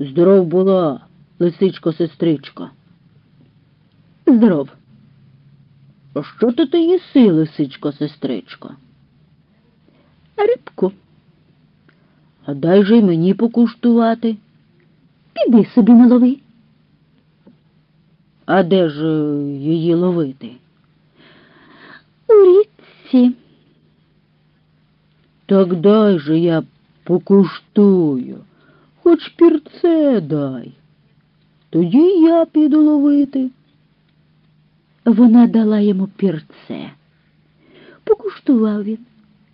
Здоров була, лисичко-сестричко. Здоров. А що ти їси, лисичко-сестричко? Рибку. А дай же й мені покуштувати. Піди собі налови. А де ж її ловити? У річці. Так дай же я покуштую, хоч пірце дай. Тоді я піду ловити. Вона дала йому пірце. Покуштував він.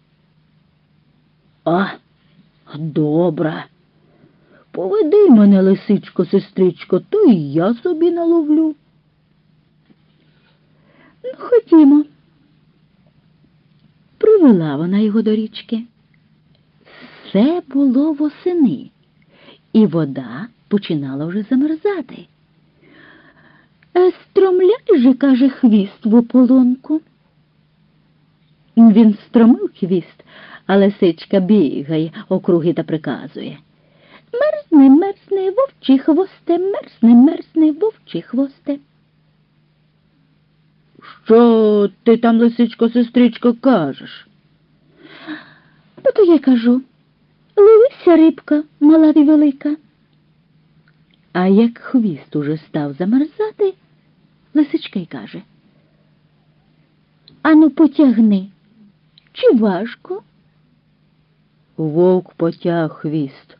А, добре. Поведи мене, лисичко-сестричко, то і я собі наловлю. Ну, ходімо. Привела вона його до річки. Все було восени, і вода починала вже замерзати. Стромляй же, каже, хвіст в ополонку. Він стромив хвіст, а лисичка бігає округи та приказує. Мерзне, мерзне, вовчий хвосте, мерзне, мерзне, вовчий хвосте. Що ти там, лисичко-сестричко, кажеш? Ну, то я кажу, ловися, рибка, мала і велика. А як хвіст уже став замерзати, лисичка й каже. Ану, потягни. Чи важко? Вовк потяг хвіст.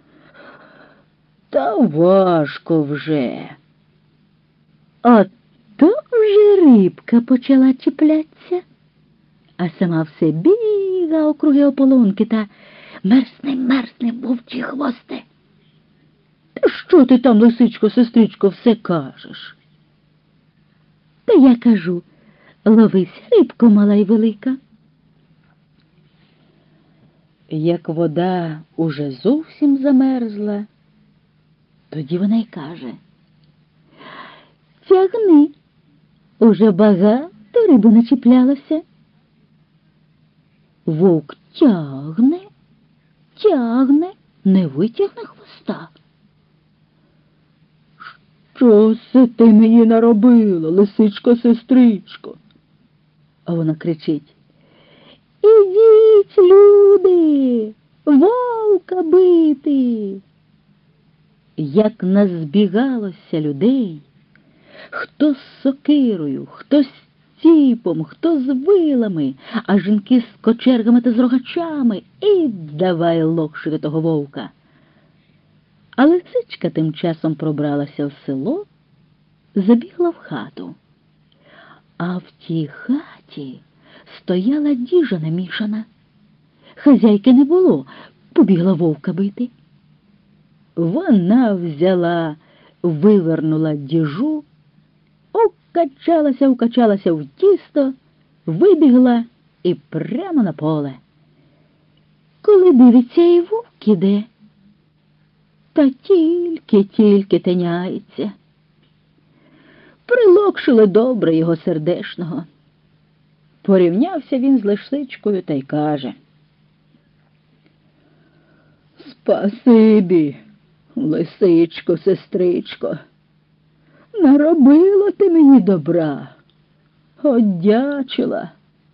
Та важко вже. А то вже рибка почала чіплятися, а сама все біга округи ополонки та мерзне, мерзне, вовчі хвосте. Та що ти там, лисичко-сестричко, все кажеш? Та я кажу, ловись, рибко мала й велика. Як вода уже зовсім замерзла, тоді вона й каже. Тягни, уже багато риби начіплялося. Вовк тягне, тягне, не витягне хвоста. Що це ти мені наробила, лисичко-сестричко? А вона кричить. Ідіть, люди, вовка бити. Як назбігалося людей, хто з сокирою, хто з ціпом, хто з вилами, а жінки з кочергами та з рогачами, і давай локшити того вовка. А лисичка тим часом пробралася в село, забігла в хату. А в тій хаті стояла діжа намішана. Хазяйки не було, побігла вовка бити. Вона взяла, вивернула діжу, укачалася в тісто, вибігла і прямо на поле. Коли дивиться, і вовк іде, та тільки тиняється. Прилокшили добре його сердешного. Порівнявся він з лисичкою та й каже. Спасибі, лисичко, сестричко. Наробила ти мені добра, одячила.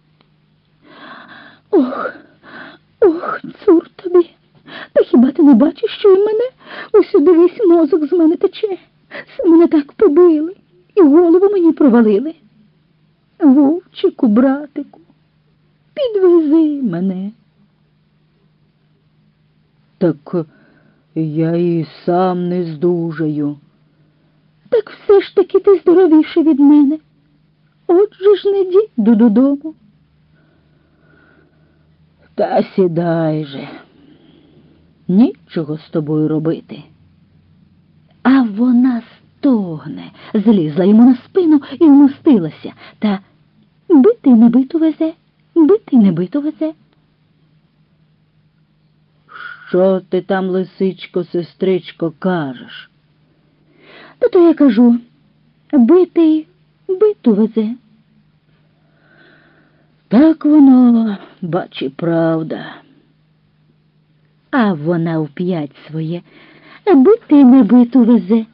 Ох, цур тобі, та хіба ти не бачиш, що й мене усюди весь мозок з мене тече? Все мене так побили і голову мені провалили. Вовчику, братику, підвези мене. Так я і сам не здужаю. Так все ж таки ти здоровіший від мене. Отже ж не діду додому. Та сідай же, нічого з тобою робити. А вона стогне, злізла йому на спину і вмостилася, та битий не биту везе, битий не биту везе. Що ти там, лисичко, сестричко, кажеш? Та то я кажу, битий биту везе. Так воно, бачи, правда. А вона вп'ять своє. аби ти не биту везе.